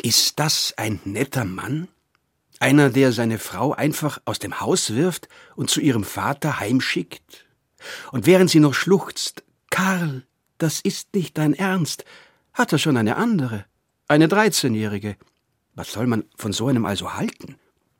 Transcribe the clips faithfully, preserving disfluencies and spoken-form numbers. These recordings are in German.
Ist das ein netter Mann? Einer, der seine Frau einfach aus dem Haus wirft und zu ihrem Vater heimschickt? Und während sie noch schluchzt, »Karl, das ist nicht dein Ernst«, hat er schon eine andere, eine dreizehnjährige. Was soll man von so einem also halten?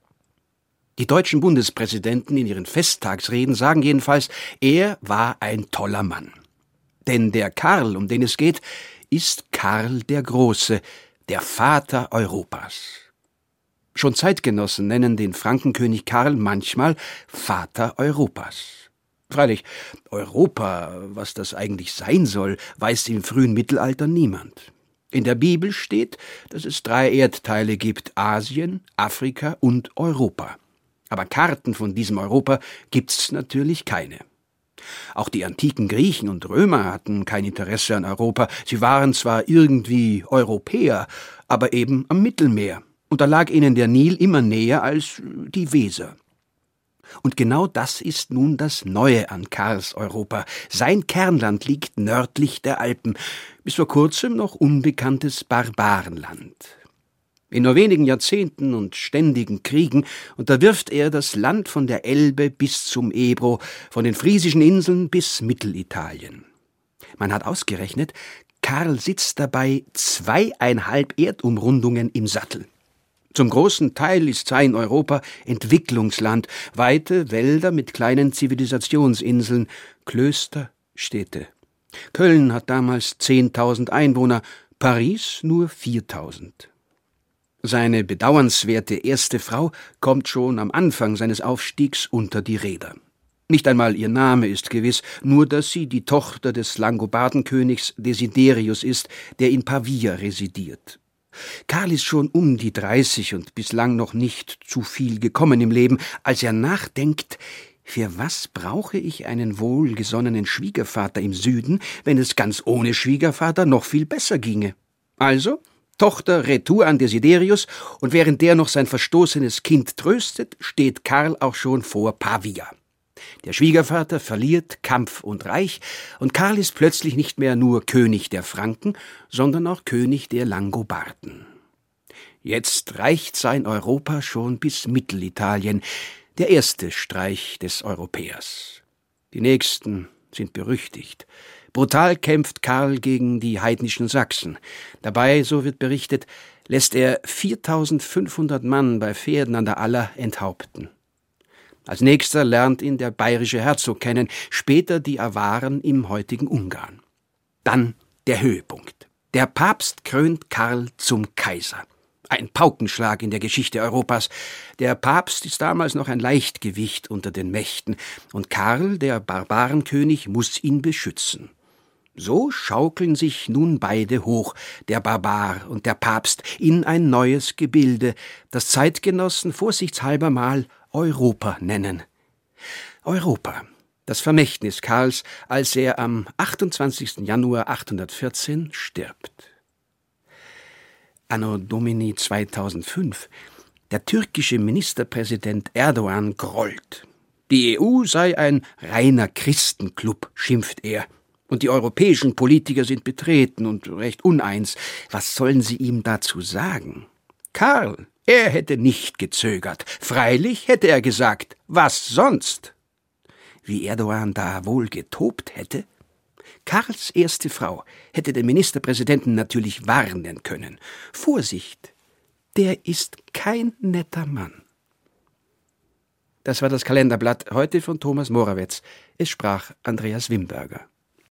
Die deutschen Bundespräsidenten in ihren Festtagsreden sagen jedenfalls, er war ein toller Mann. Denn der Karl, um den es geht, ist Karl der Große, der Vater Europas. Schon Zeitgenossen nennen den Frankenkönig Karl manchmal Vater Europas. Freilich, Europa, was das eigentlich sein soll, weiß im frühen Mittelalter niemand. In der Bibel steht, dass es drei Erdteile gibt, Asien, Afrika und Europa. Aber Karten von diesem Europa gibt's natürlich keine. Auch die antiken Griechen und Römer hatten kein Interesse an Europa. Sie waren zwar irgendwie Europäer, aber eben am Mittelmeer. Und da lag ihnen der Nil immer näher als die Weser. Und genau das ist nun das Neue an Karls Europa. Sein Kernland liegt nördlich der Alpen, bis vor kurzem noch unbekanntes Barbarenland. In nur wenigen Jahrzehnten und ständigen Kriegen unterwirft er das Land von der Elbe bis zum Ebro, von den Friesischen Inseln bis Mittelitalien. Man hat ausgerechnet, Karl sitzt dabei zweieinhalb Erdumrundungen im Sattel. Zum großen Teil ist sein Europa Entwicklungsland, weite Wälder mit kleinen Zivilisationsinseln, Klöster, Städte. Köln hat damals zehntausend Einwohner, Paris nur viertausend. Seine bedauernswerte erste Frau kommt schon am Anfang seines Aufstiegs unter die Räder. Nicht einmal ihr Name ist gewiss, nur dass sie die Tochter des Langobardenkönigs Desiderius ist, der in Pavia residiert. Karl ist schon um die dreißig und bislang noch nicht zu viel gekommen im Leben, als er nachdenkt, für was brauche ich einen wohlgesonnenen Schwiegervater im Süden, wenn es ganz ohne Schwiegervater noch viel besser ginge? Also Tochter retour an Desiderius, und während der noch sein verstoßenes Kind tröstet, steht Karl auch schon vor Pavia. Der Schwiegervater verliert Kampf und Reich, und Karl ist plötzlich nicht mehr nur König der Franken, sondern auch König der Langobarden. Jetzt reicht sein Europa schon bis Mittelitalien, der erste Streich des Europäers. Die nächsten sind berüchtigt. Brutal kämpft Karl gegen die heidnischen Sachsen. Dabei, so wird berichtet, lässt er viertausendfünfhundert Mann bei Pferden an der Aller enthaupten. Als nächster lernt ihn der bayerische Herzog kennen, später die Awaren im heutigen Ungarn. Dann der Höhepunkt. Der Papst krönt Karl zum Kaiser. Ein Paukenschlag in der Geschichte Europas. Der Papst ist damals noch ein Leichtgewicht unter den Mächten, und Karl, der Barbarenkönig, muss ihn beschützen. So schaukeln sich nun beide hoch, der Barbar und der Papst, in ein neues Gebilde, das Zeitgenossen vorsichtshalber mal Europa nennen. Europa, das Vermächtnis Karls, als er am achtundzwanzigsten Januar achthundertvierzehn stirbt. Anno Domini zweitausendfünf. Der türkische Ministerpräsident Erdogan grollt. Die E U sei ein reiner Christenclub, schimpft er. Und die europäischen Politiker sind betreten und recht uneins. Was sollen sie ihm dazu sagen? Karl, er hätte nicht gezögert. Freilich hätte er gesagt, was sonst? Wie Erdogan da wohl getobt hätte? Karls erste Frau hätte den Ministerpräsidenten natürlich warnen können. Vorsicht, der ist kein netter Mann. Das war das Kalenderblatt, heute von Thomas Morawetz. Es sprach Andreas Wimberger.